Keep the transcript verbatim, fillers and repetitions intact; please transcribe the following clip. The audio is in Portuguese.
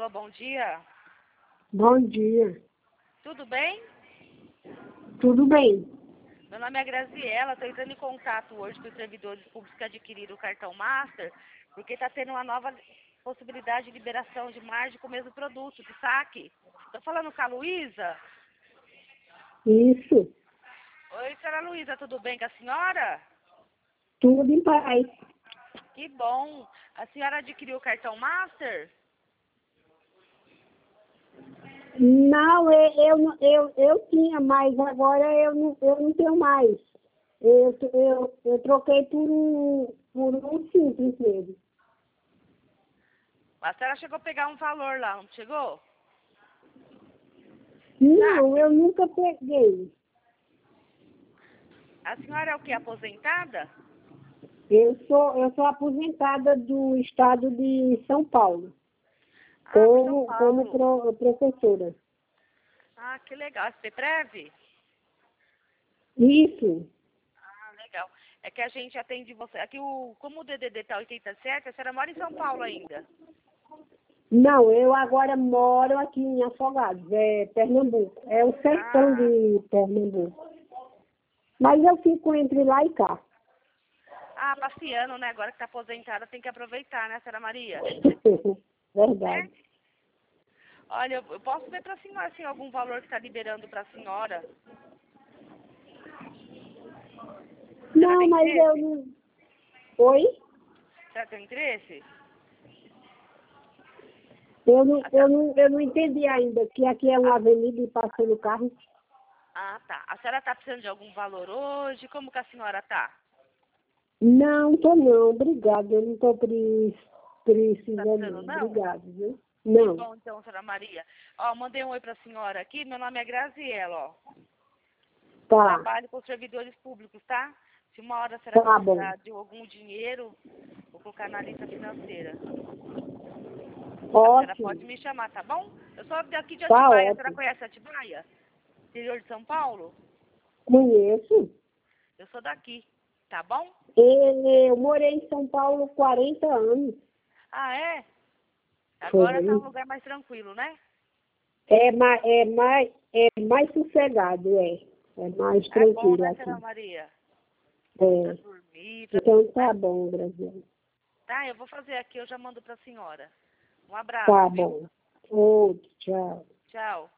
Alô, bom dia. Bom dia. Tudo bem? Tudo bem? Meu nome é Graziela, estou entrando em contato hoje com os servidores públicos que adquiriram o cartão Master, porque está tendo uma nova possibilidade de liberação de margem com o mesmo produto, de saque. Estou falando com a Luísa? Isso. Oi, senhora Luísa, tudo bem com a senhora? Tudo em paz. Que bom. A senhora adquiriu o cartão Master? Não, eu, eu, não- eu, eu tinha, mas agora eu não, eu não tenho mais. Eu, eu, eu troquei por um, por um simples mesmo. A senhora chegou a pegar um valor lá, não chegou? Não, eu nunca peguei. A senhora é o que? Aposentada? Eu sou, eu sou aposentada do estado de São Paulo, Ah, de São como, como Paulo. pro, professora. Ah, que legal. S P Prev? Isso. Ah, legal. É que a gente atende você. Aqui o, como o D D D tá oitenta e sete, a senhora mora em São Paulo ainda. Não, eu agora moro aqui em Afogados, é Pernambuco. É o sertão Ah, de Pernambuco. Mas eu fico entre lá e cá. ah, passeando, né? Agora que tá aposentada, tem que aproveitar, né, senhora Maria? Verdade. Olha, eu, eu posso ver pra senhora assim, algum valor que tá liberando pra senhora. A senhora Não, tem mas eu interesse? não. Oi? A senhora tem interesse? Eu não, A eu senhora- não, eu não entendi ainda que aqui é uma avenida e passando carro. Ah, tá. A senhora tá precisando de algum valor hoje? Como que a senhora tá? Não, tô não. Obrigada. Eu não tô pre- Tá precisando, precisando, não. não? Obrigado, viu? Que Não. bom, então, senhora Maria. Ó, mandei um oi pra senhora aqui. Meu nome é Graziela, ó. Tá. Trabalho com servidores públicos, tá? Se uma hora a senhora Tá bom. precisar de algum dinheiro, vou colocar na lista financeira. A senhora pode Ótimo. me chamar, tá bom? Eu sou daqui de Tá Atibaia. A senhora ótimo. conhece Atibaia? Interior de São Paulo? Conheço. Eu sou daqui, tá bom? E eu morei em São Paulo quarenta anos. Ah, é? Agora tá um Foi. lugar mais tranquilo, né? É mais, é mais, é mais sossegado, é. É mais É bom, tranquilo né, senhora aqui. Maria? Pra É. dormir, pra Então tudo, tá né? bom, Graziela. Tá, eu vou fazer aqui, eu já mando pra senhora. Um abraço, Tá viu? bom. Outro, tchau. Tchau.